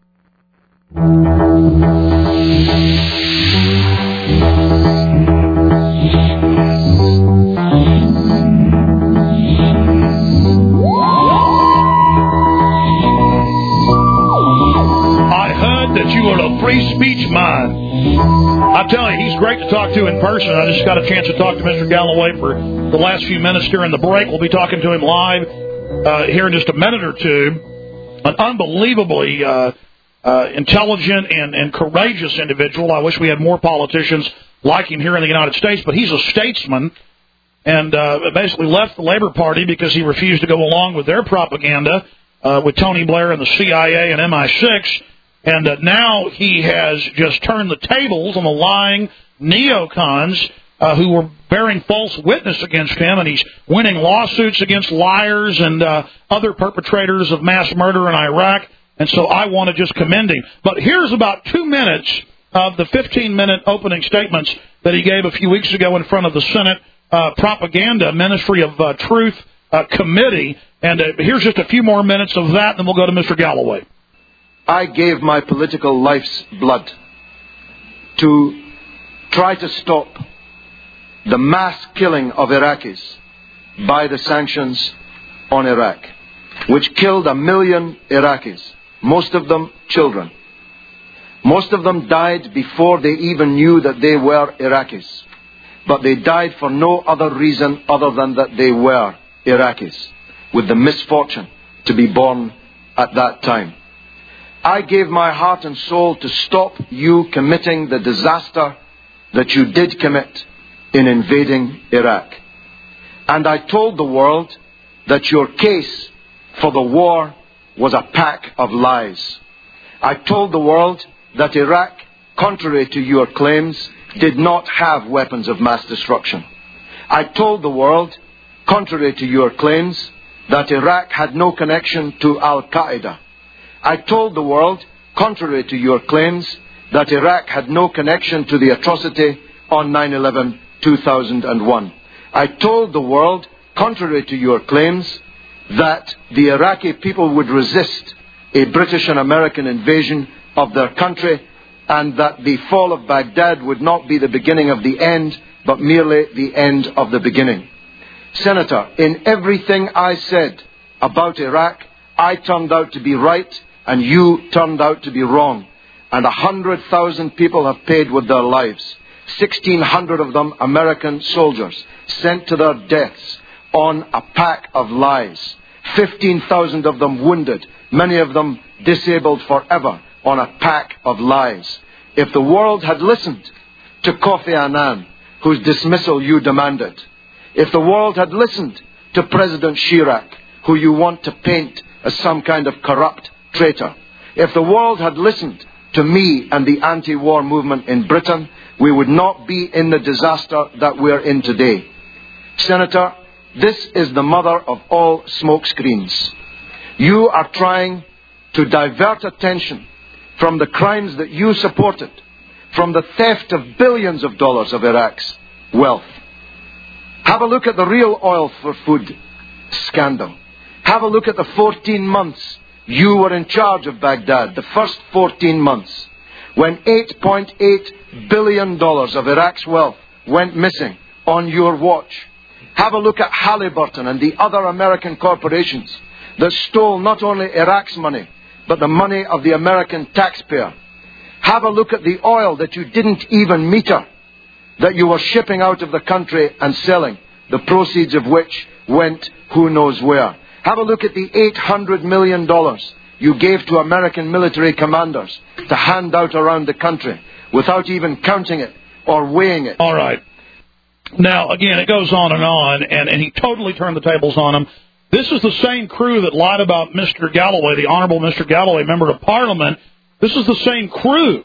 I heard that you were a free speech man. I tell you, he's great to talk to in person. I just got a chance to talk to Mister Galloway for the last few minutes during the break. We'll be talking to him live uh, here in just a minute or two. An unbelievably uh, uh, intelligent and, and courageous individual. I wish we had more politicians like him here in the United States, but he's a statesman and uh, basically left the Labor Party because he refused to go along with their propaganda uh, with Tony Blair and the C I A and M I six. And uh, now he has just turned the tables on the lying neocons uh, who were bearing false witness against him, and he's winning lawsuits against liars and uh, other perpetrators of mass murder in Iraq. And so I want to just commend him. But here's about two minutes of the fifteen-minute opening statements that he gave a few weeks ago in front of the Senate uh, Propaganda Ministry of uh, Truth uh, Committee. And uh, here's just a few more minutes of that, and then we'll go to Mister Galloway. I gave my political life's blood to try to stop the mass killing of Iraqis by the sanctions on Iraq, which killed a million Iraqis, most of them children. Most of them died before they even knew that they were Iraqis. But they died for no other reason other than that they were Iraqis, with the misfortune to be born at that time. I gave my heart and soul to stop you committing the disaster that you did commit in invading Iraq. And I told the world that your case for the war was a pack of lies. I told the world that Iraq, contrary to your claims, did not have weapons of mass destruction. I told the world, contrary to your claims, that Iraq had no connection to Al-Qaeda. I told the world, contrary to your claims, that Iraq had no connection to the atrocity on nine eleven two thousand one. I told the world, contrary to your claims, that the Iraqi people would resist a British and American invasion of their country, and that the fall of Baghdad would not be the beginning of the end, but merely the end of the beginning. Senator, in everything I said about Iraq, I turned out to be right, and you turned out to be wrong. And a hundred thousand people have paid with their lives. Sixteen hundred of them American soldiers sent to their deaths on a pack of lies. Fifteen thousand of them wounded, many of them disabled forever on a pack of lies. If the world had listened to Kofi Annan, whose dismissal you demanded, if the world had listened to President Chirac, who you want to paint as some kind of corrupt traitor, if the world had listened to me and the anti-war movement in Britain, we would not be in the disaster that we're in today. Senator, this is the mother of all smokescreens. You are trying to divert attention from the crimes that you supported, from the theft of billions of dollars of Iraq's wealth. Have a look at the real oil for food scandal. Have a look at the fourteen months you were in charge of Baghdad, the first fourteen months, when eight point eight billion dollars of Iraq's wealth went missing on your watch. Have a look at Halliburton and the other American corporations that stole not only Iraq's money, but the money of the American taxpayer. Have a look at the oil that you didn't even meter, that you were shipping out of the country and selling, the proceeds of which went who knows where. Have a look at the eight hundred million dollars you gave to American military commanders to hand out around the country without even counting it or weighing it. All right. Now, again, it goes on and on, and, and he totally turned the tables on him. This is the same crew that lied about Mister Galloway, the Honorable Mister Galloway, member of Parliament. This is the same crew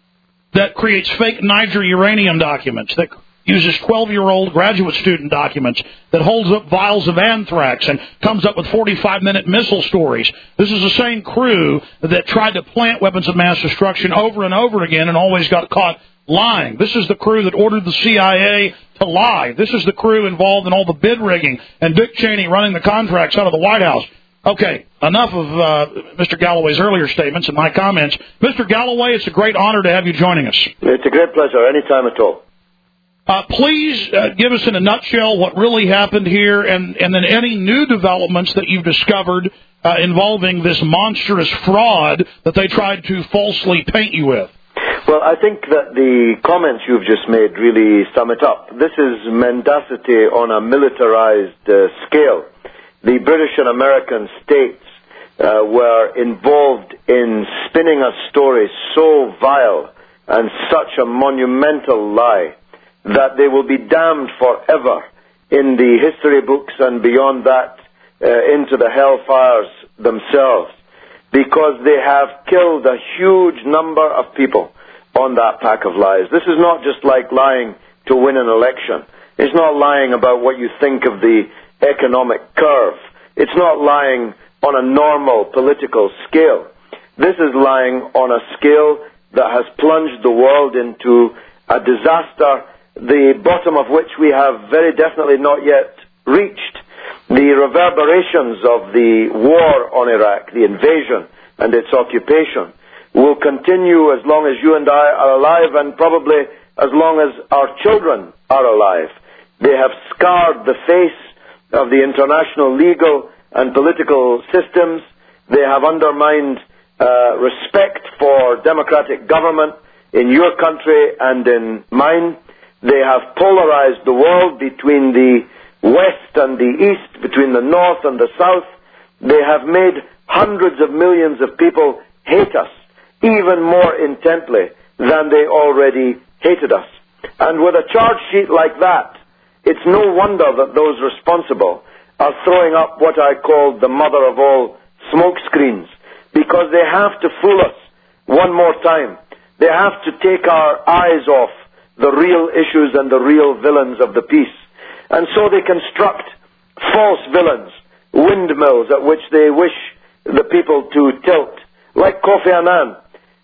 that creates fake Niger uranium documents, that uses twelve-year-old graduate student documents, that holds up vials of anthrax and comes up with forty-five minute missile stories. This is the same crew that tried to plant weapons of mass destruction over and over again and always got caught lying. This is the crew that ordered the C I A to lie. This is the crew involved in all the bid rigging and Dick Cheney running the contracts out of the White House. Okay, enough of uh, Mister Galloway's earlier statements and my comments. Mister Galloway, it's a great honor to have you joining us. It's a great pleasure, anytime at all. Uh, please uh, give us in a nutshell what really happened here, and, and then any new developments that you've discovered uh, involving this monstrous fraud that they tried to falsely paint you with. Well, I think that the comments you've just made really sum it up. This is mendacity on a militarized uh, scale. The British and American states uh, were involved in spinning a story so vile and such a monumental lie that they will be damned forever in the history books and beyond that uh, into the hellfires themselves, because they have killed a huge number of people on that pack of lies. This is not just like lying to win an election. It's not lying about what you think of the economic curve. It's not lying on a normal political scale. This is lying on a scale that has plunged the world into a disaster, the bottom of which we have very definitely not yet reached. The reverberations of the war on Iraq, the invasion and its occupation, will continue as long as you and I are alive, and probably as long as our children are alive. They have scarred the face of the international legal and political systems. They have undermined uh, respect for democratic government in your country and in mine. They have polarized the world between the West and the East, between the North and the South. They have made hundreds of millions of people hate us even more intently than they already hated us. And with a charge sheet like that, it's no wonder that those responsible are throwing up what I call the mother of all smoke screens, because they have to fool us one more time. They have to take our eyes off the real issues and the real villains of the piece. And so they construct false villains, windmills at which they wish the people to tilt, like Kofi Annan,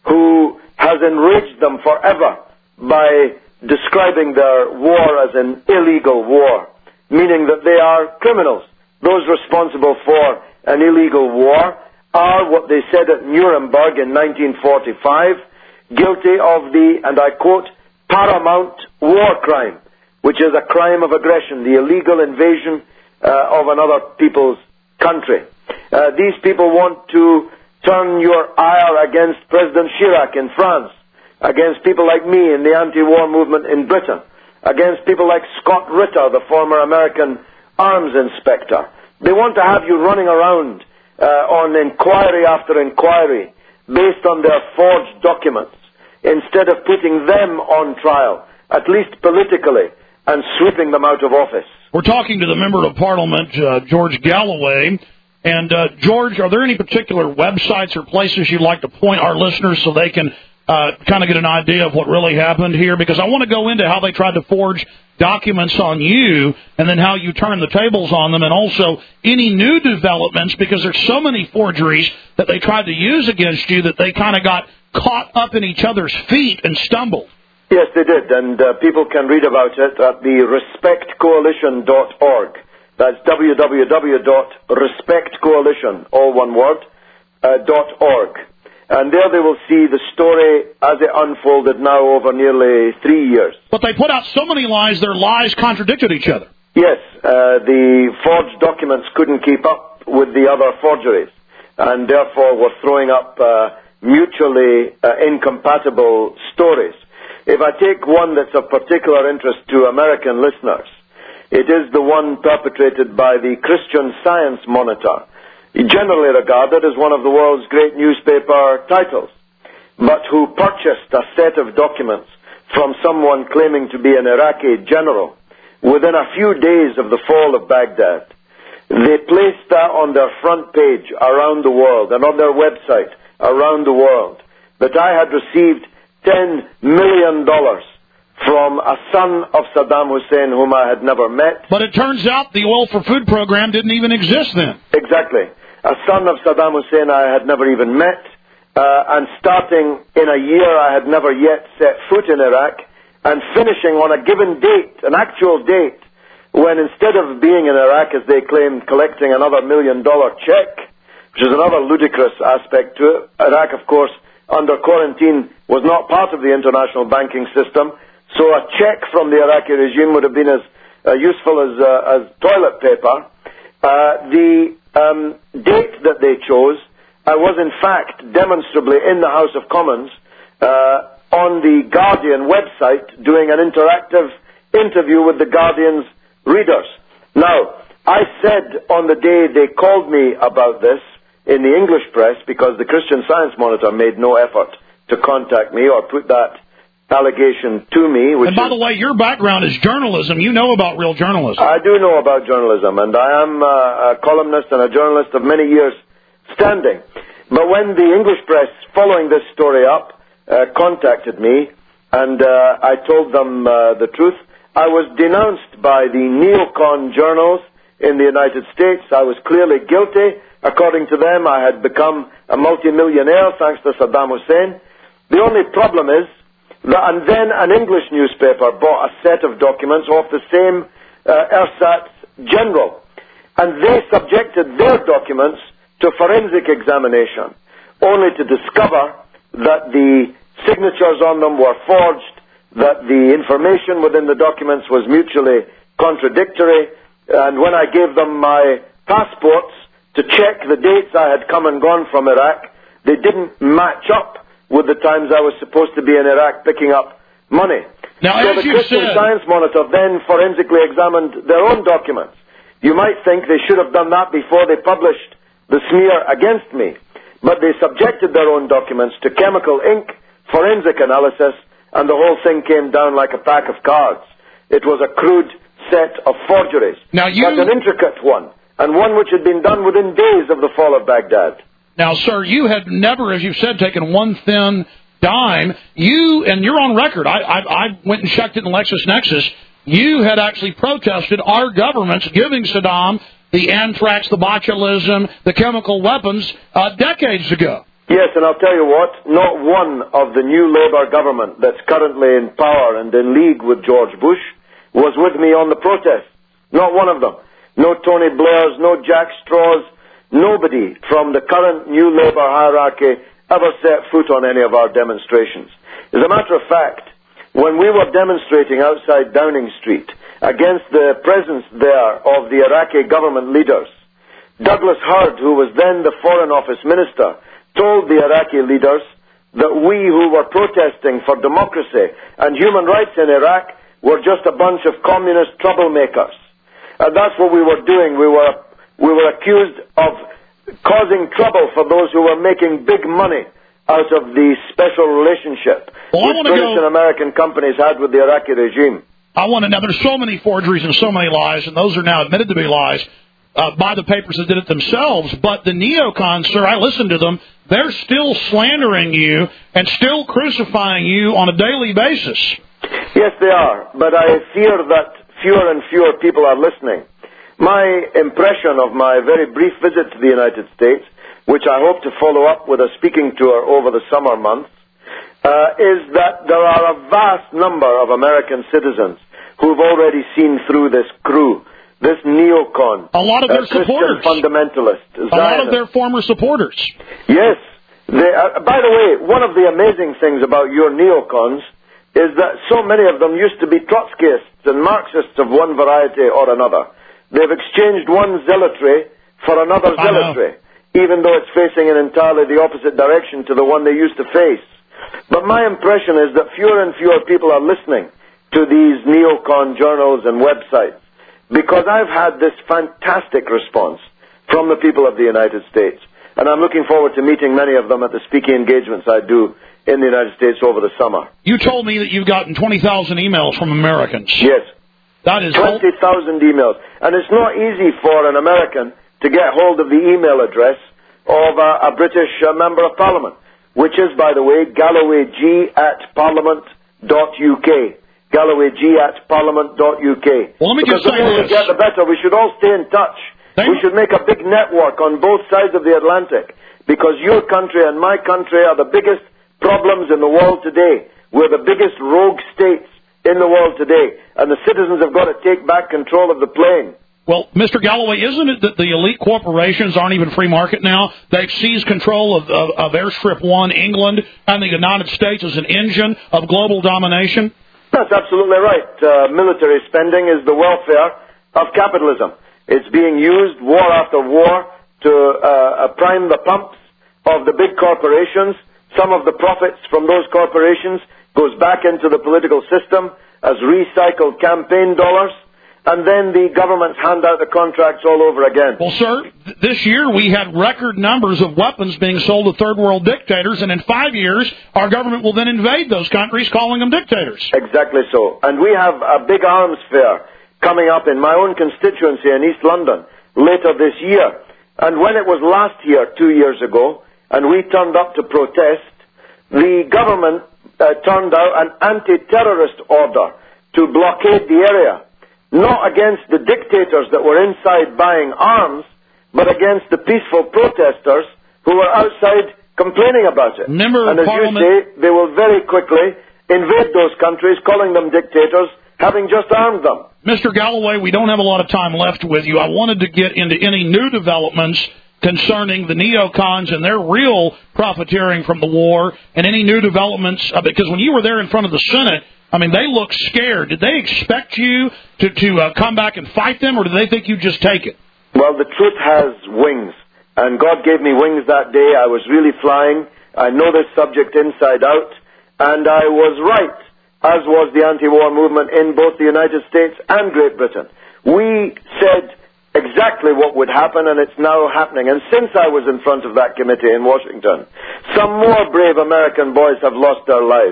who has enraged them forever by describing their war as an illegal war, meaning that they are criminals. Those responsible for an illegal war are what they said at Nuremberg in nineteen forty-five, guilty of the, and I quote, paramount war crime, which is a crime of aggression, the illegal invasion uh, of another people's country. Uh, these people want to turn your ire against President Chirac in France, against people like me in the anti-war movement in Britain, against people like Scott Ritter, the former American arms inspector. They want to have you running around uh, on inquiry after inquiry based on their forged documents, instead of putting them on trial, at least politically, and sweeping them out of office. We're talking to the Member of Parliament, uh, George Galloway. And, uh, George, are there any particular websites or places you'd like to point our listeners so they can uh, kind of get an idea of what really happened here? Because I want to go into how they tried to forge documents on you and then how you turned the tables on them, and also any new developments, because there's so many forgeries that they tried to use against you that they kind of got caught up in each other's feet and stumbled. Yes, they did, and uh, people can read about it at the respect coalition dot org. That's w w w dot respect coalition, all one word, uh, dot .org. And there they will see the story as it unfolded now over nearly three years. But they put out so many lies, their lies contradicted each other. Yes, uh, the forged documents couldn't keep up with the other forgeries, and therefore were throwing up uh, mutually uh, incompatible stories. If I take one that's of particular interest to American listeners, it is the one perpetrated by the Christian Science Monitor, generally regarded as one of the world's great newspaper titles, but who purchased a set of documents from someone claiming to be an Iraqi general within a few days of the fall of Baghdad. They placed that on their front page around the world and on their website around the world, that I had received ten million dollars from a son of Saddam Hussein whom I had never met. But it turns out the Oil for Food program didn't even exist then. Exactly. A son of Saddam Hussein I had never even met, uh, and starting in a year I had never yet set foot in Iraq, and finishing on a given date, an actual date, when instead of being in Iraq, as they claimed, collecting another million dollar check, which is another ludicrous aspect to it. Iraq, of course, under quarantine was not part of the international banking system, so a check from the Iraqi regime would have been as uh, useful as, uh, as toilet paper. Uh, the um, date that they chose, I was in fact demonstrably in the House of Commons uh, on the Guardian website doing an interactive interview with the Guardian's readers. Now, I said on the day they called me about this in the English press, because the Christian Science Monitor made no effort to contact me or put that allegation to me. Which and by is, the way, your background is journalism. You know about real journalism. I do know about journalism, and I am uh, a columnist and a journalist of many years standing. But when the English press, following this story up, uh, contacted me, and uh, I told them uh, the truth, I was denounced by the neocon journals in the United States. I was clearly guilty. According to them, I had become a multimillionaire thanks to Saddam Hussein. The only problem is that, and then an English newspaper bought a set of documents off the same uh, ersatz general, and they subjected their documents to forensic examination, only to discover that the signatures on them were forged, that the information within the documents was mutually contradictory, and when I gave them my passports to check the dates I had come and gone from Iraq, they didn't match up with the times I was supposed to be in Iraq picking up money. Now, so as the you Christian said, Science Monitor then forensically examined their own documents. You might think they should have done that before they published the smear against me, but they subjected their own documents to chemical ink forensic analysis and the whole thing came down like a pack of cards. It was a crude set of forgeries. Now you... But an intricate one, and one which had been done within days of the fall of Baghdad. Now, sir, you had never, as you said, taken one thin dime. You, and you're on record, I, I, I went and checked it in LexisNexis, you had actually protested our government's giving Saddam the anthrax, the botulism, the chemical weapons uh, decades ago. Yes, and I'll tell you what, not one of the new Labour government that's currently in power and in league with George Bush was with me on the protest. Not one of them. No Tony Blairs, no Jack Straws, nobody from the current new Labour hierarchy ever set foot on any of our demonstrations. As a matter of fact, when we were demonstrating outside Downing Street against the presence there of the Iraqi government leaders, Douglas Hurd, who was then the Foreign Office Minister, told the Iraqi leaders that we who were protesting for democracy and human rights in Iraq were just a bunch of communist troublemakers. And that's what we were doing. We were, we were accused of causing trouble for those who were making big money out of the special relationship well, which British go, and American companies had with the Iraqi regime. I want to know, there's so many forgeries and so many lies, and those are now admitted to be lies uh, by the papers that did it themselves, but the neocons, sir, I listened to them, they're still slandering you and still crucifying you on a daily basis. Yes, they are, but I fear that fewer and fewer people are listening. My impression of my very brief visit to the United States, which I hope to follow up with a speaking tour over the summer months, uh, is that there are a vast number of American citizens who've already seen through this crew, this neocon, a lot of their uh, Christian supporters, fundamentalist, Zionist. A lot of their former supporters. Yes. They, uh, by the way, one of the amazing things about your neocons is that so many of them used to be Trotskyists and Marxists of one variety or another. They've exchanged one zealotry for another zealotry, even though it's facing in entirely the opposite direction to the one they used to face. But my impression is that fewer and fewer people are listening to these neocon journals and websites, because I've had this fantastic response from the people of the United States. And I'm looking forward to meeting many of them at the speaking engagements I do in the United States over the summer. You told me that you've gotten twenty thousand emails from Americans. Yes. That is twenty thousand emails. And it's not easy for an American to get hold of the email address of a, a British uh, Member of Parliament, which is, by the way, gallowayg at parliament dot u k. gallowayg at parliament dot u k. Well, let me because just say the more we this. get, the better. We should all stay in touch. They... We should make a big network on both sides of the Atlantic, because your country and my country are the biggest problems in the world today. We're the biggest rogue states in the world today, and the citizens have got to take back control of the plane. Well, Mister Galloway, isn't it that the elite corporations aren't even free market now? They've seized control of, of, of Airstrip One, England, and the United States as an engine of global domination? That's absolutely right. Uh, military spending is the welfare of capitalism. It's being used war after war to uh, prime the pumps of the big corporations. Some of the profits from those corporations goes back into the political system as recycled campaign dollars, and then the governments hand out the contracts all over again. Well, sir, th- this year we had record numbers of weapons being sold to third world dictators, and in five years our government will then invade those countries, calling them dictators. Exactly so. And we have a big arms fair coming up in my own constituency in East London later this year. And when it was last year, two years ago, and we turned up to protest, the government uh, turned out an anti-terrorist order to blockade the area, not against the dictators that were inside buying arms, but against the peaceful protesters who were outside complaining about it. Member and as Parliament... you say, they will very quickly invade those countries, calling them dictators, having just armed them. Mister Galloway, we don't have a lot of time left with you. I wanted to get into any new developments concerning the neocons and their real profiteering from the war, and any new developments, uh, because when you were there in front of the Senate, I mean, they looked scared. Did they expect you to, to uh, come back and fight them, or did they think you'd just take it? Well, the truth has wings, and God gave me wings that day. I was really flying. I know this subject inside out, and I was right, as was the anti-war movement in both the United States and Great Britain. We said exactly what would happen, and it's now happening. And since I was in front of that committee in Washington, some more brave American boys have lost their lives.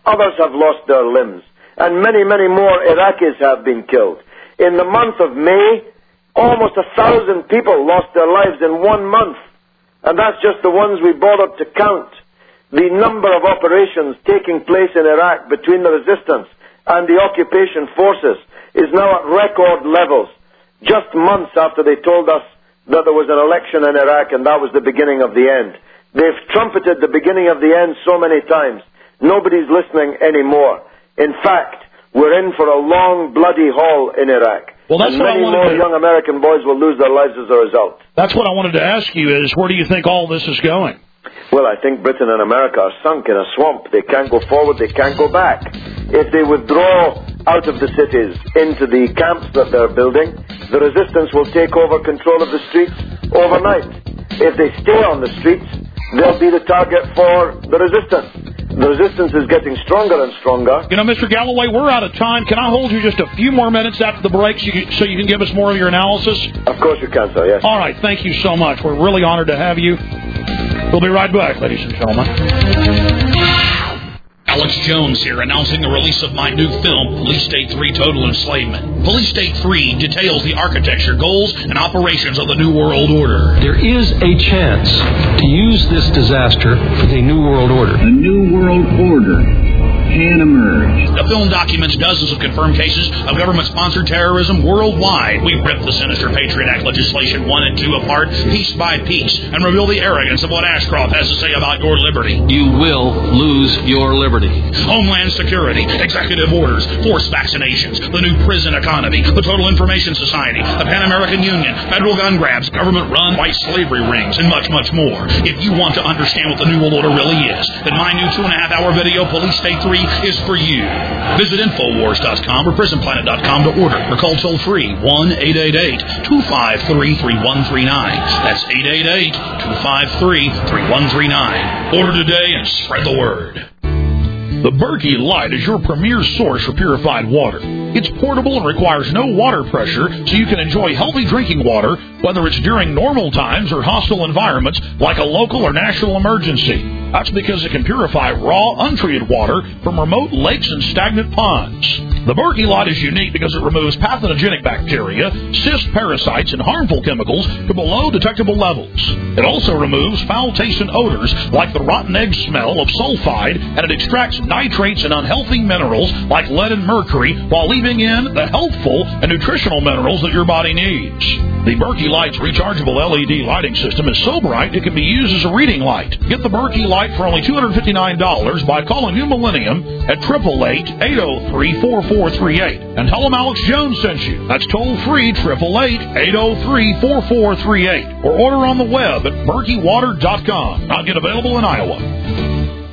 Others have lost their limbs. And many, many more Iraqis have been killed. In the month of May, almost a thousand people lost their lives in one month. And that's just the ones we bothered to count. The number of operations taking place in Iraq between the resistance and the occupation forces is now at record levels, just months after they told us that there was an election in Iraq and that was the beginning of the end. They've trumpeted the beginning of the end so many times. Nobody's listening anymore. In fact, we're in for a long, bloody haul in Iraq. Well, that's and what many I wanted more to... young American boys will lose their lives as a result. That's what I wanted to ask you is, where do you think all this is going? Well, I think Britain and America are sunk in a swamp. They can't go forward, they can't go back. If they withdraw out of the cities into the camps that they're building, the resistance will take over control of the streets overnight. If they stay on the streets, they'll be the target for the resistance. The resistance is getting stronger and stronger. You know, Mister Galloway, we're out of time. Can I hold you just a few more minutes after the break so you, can, so you can give us more of your analysis? Of course you can, sir, yes. All right, thank you so much. We're really honored to have you. We'll be right back, ladies and gentlemen. Alex Jones here, announcing the release of my new film, Police State three Total Enslavement. Police State three details the architecture, goals, and operations of the New World Order. There is a chance to use this disaster for the New World Order. A New World Order can emerge. The film documents dozens of confirmed cases of government-sponsored terrorism worldwide. We rip the sinister Patriot Act legislation one and two apart, piece by piece, and reveal the arrogance of what Ashcroft has to say about your liberty. You will lose your liberty. Homeland Security, executive orders, forced vaccinations, the new prison economy, the Total Information Society, the Pan American Union, federal gun grabs, government-run white slavery rings, and much, much more. If you want to understand what the New World Order really is, then my new two-and-a-half-hour video, Police State three, is for you. Visit Infowars dot com or Prison Planet dot com to order, or call toll-free one eight eight eight, two five three, three one three nine. That's eight eight eight, two five three, three one three nine. Order today and spread the word. The Berkey Light is your premier source for purified water. It's portable and requires no water pressure, so you can enjoy healthy drinking water, whether it's during normal times or hostile environments like a local or national emergency. That's because it can purify raw, untreated water from remote lakes and stagnant ponds. The Berkey Light is unique because it removes pathogenic bacteria, cyst parasites, and harmful chemicals to below detectable levels. It also removes foul-tasting odors like the rotten egg smell of sulfide, and it extracts nitrates and unhealthy minerals like lead and mercury while leaving in the healthful and nutritional minerals that your body needs. The Berkey Light's rechargeable L E D lighting system is so bright it can be used as a reading light. Get the Berkey Light for only two hundred fifty-nine dollars by calling New Millennium at eight eight eight, eight oh three, four four three eight. And tell them Alex Jones sent you. That's toll-free, eight eight eight, eight oh three, four four three eight. Or order on the web at berkey water dot com. Not yet available in Iowa.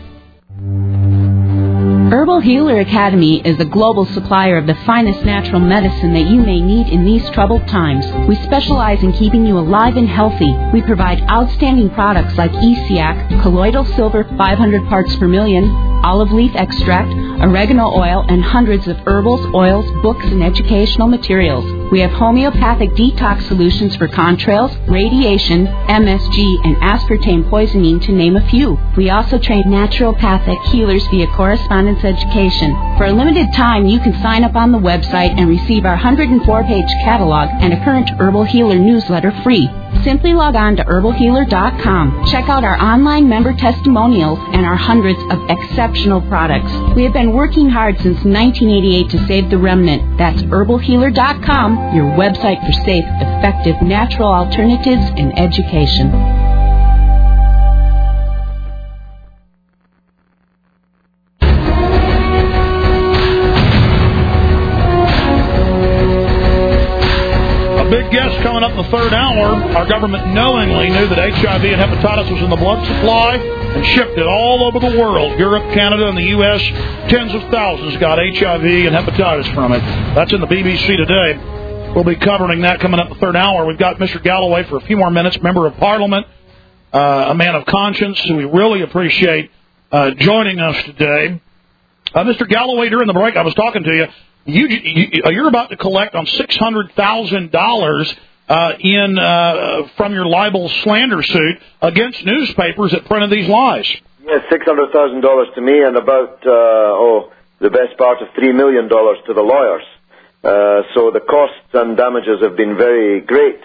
Herbal Healer Academy is a global supplier of the finest natural medicine that you may need in these troubled times. We specialize in keeping you alive and healthy. We provide outstanding products like E C A C, colloidal silver five hundred parts per million, olive leaf extract, oregano oil, and hundreds of herbals, oils, books, and educational materials. We have homeopathic detox solutions for contrails, radiation, M S G, and aspartame poisoning, to name a few. We also train naturopathic healers via correspondence education. For a limited time, you can sign up on the website and receive our one hundred four page catalog and a current Herbal Healer newsletter free. Simply log on to herbal healer dot com. Check out our online member testimonials and our hundreds of exceptional products. We have been working hard since nineteen eighty-eight to save the remnant. That's herbal healer dot com, your website for safe, effective, natural alternatives in education. Big guest coming up in the third hour. Our government knowingly knew that H I V and hepatitis was in the blood supply and shipped it all over the world. Europe, Canada, and the U S Tens of thousands got H I V and hepatitis from it. That's in the B B C today. We'll be covering that coming up in the third hour. We've got Mister Galloway for a few more minutes, member of Parliament, uh, a man of conscience who we really appreciate uh, joining us today. Uh, Mister Galloway, during the break, I was talking to you. You, you, you're about to collect on six hundred thousand dollars uh, in uh, from your libel slander suit against newspapers that printed these lies. Yes, six hundred thousand dollars to me and about, uh, oh, the best part of three million dollars to the lawyers. Uh, so the costs and damages have been very great.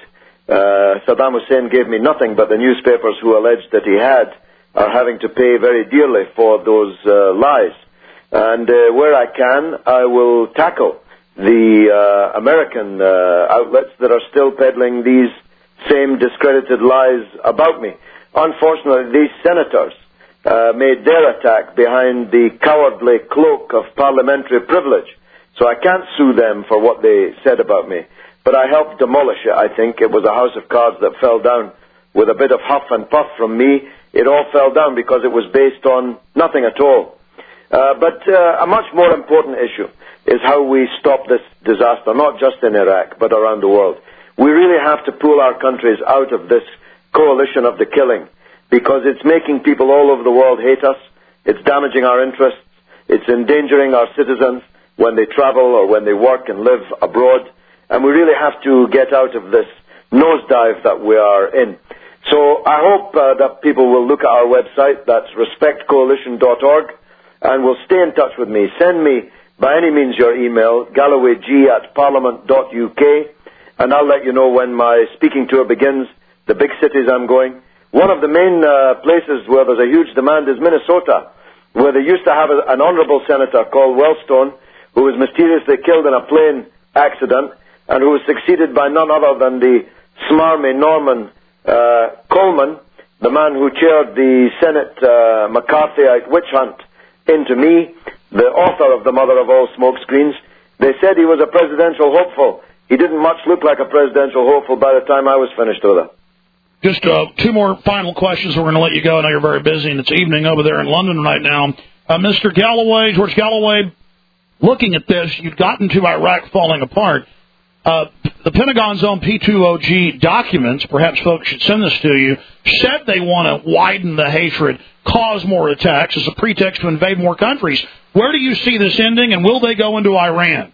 Uh, Saddam Hussein gave me nothing, but the newspapers who alleged that he had are having to pay very dearly for those uh, lies. And uh, where I can, I will tackle the uh, American uh, outlets that are still peddling these same discredited lies about me. Unfortunately, these senators uh, made their attack behind the cowardly cloak of parliamentary privilege. So I can't sue them for what they said about me. But I helped demolish it, I think. It was a house of cards that fell down with a bit of huff and puff from me. It all fell down because it was based on nothing at all. Uh, but uh, a much more important issue is how we stop this disaster, not just in Iraq, but around the world. We really have to pull our countries out of this coalition of the killing, because it's making people all over the world hate us. It's damaging our interests. It's endangering our citizens when they travel or when they work and live abroad. And we really have to get out of this nosedive that we are in. So I hope uh, that people will look at our website. That's respect coalition dot org. And will stay in touch with me. Send me, by any means, your email, galloway g at parliament dot u k, and I'll let you know when my speaking tour begins, the big cities I'm going. One of the main uh, places where there's a huge demand is Minnesota, where they used to have a, an honorable senator called Wellstone, who was mysteriously killed in a plane accident, and who was succeeded by none other than the smarmy Norman uh, Coleman, the man who chaired the Senate uh, McCarthyite witch hunt into me, the author of The Mother of All Smokescreens. They said he was a presidential hopeful. He didn't much look like a presidential hopeful by the time I was finished with it. Just uh, two more final questions. We're going to let you go. I know you're very busy, and it's evening over there in London right now. Uh, Mister Galloway, George Galloway, looking at this, you've gotten to Iraq falling apart. Uh, the Pentagon's own P two O G documents, perhaps folks should send this to you, said they want to widen the hatred, cause more attacks as a pretext to invade more countries. Where do you see this ending, and will they go into Iran?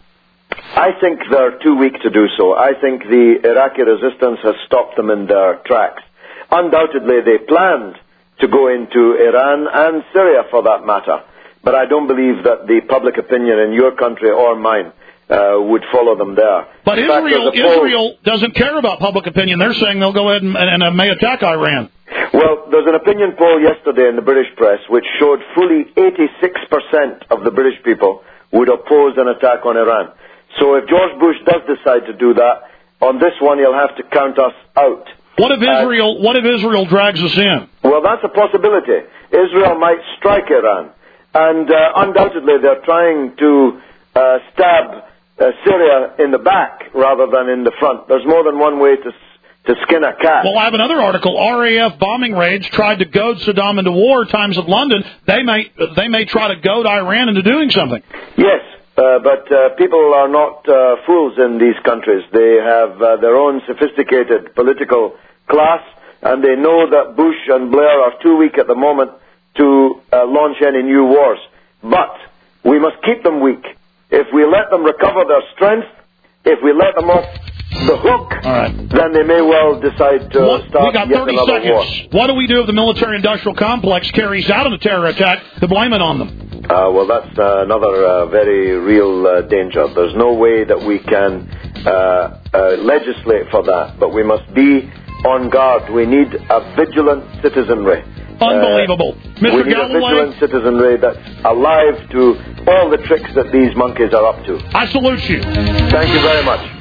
I think they're too weak to do so. I think the Iraqi resistance has stopped them in their tracks. Undoubtedly, they planned to go into Iran and Syria, for that matter. But I don't believe that the public opinion in your country or mine uh, would follow them there. But in Israel, fact, poll, Israel doesn't care about public opinion. They're saying they'll go ahead and, and, and may attack Iran. Well, there's an opinion poll yesterday in the British press which showed fully eighty-six percent of the British people would oppose an attack on Iran. So if George Bush does decide to do that, on this one he'll have to count us out. What if Israel, uh, what if Israel drags us in? Well, that's a possibility. Israel might strike Iran. And uh, undoubtedly they're trying to uh, stab uh, Syria in the back rather than in the front. There's more than one way to to skin a cat. Well, I have another article. R A F bombing raids tried to goad Saddam into war. Times of London. They may they may try to goad Iran into doing something. Yes, uh, but uh, people are not uh, fools in these countries. They have uh, their own sophisticated political class, and they know that Bush and Blair are too weak at the moment to uh, launch any new wars. But we must keep them weak. If we let them recover their strength, if we let them off the hook, right, then they may well decide to what, start we got yet thirty another seconds. war. What do we do if the military-industrial complex carries out a terror attack to blame it on them? Uh, well, that's uh, another uh, very real uh, danger. There's no way that we can uh, uh, legislate for that, but we must be on guard. We need a vigilant citizenry. Unbelievable. Uh, Mister we need Galloway, a vigilant citizenry that's alive to all the tricks that these monkeys are up to. I salute you. Thank you very much.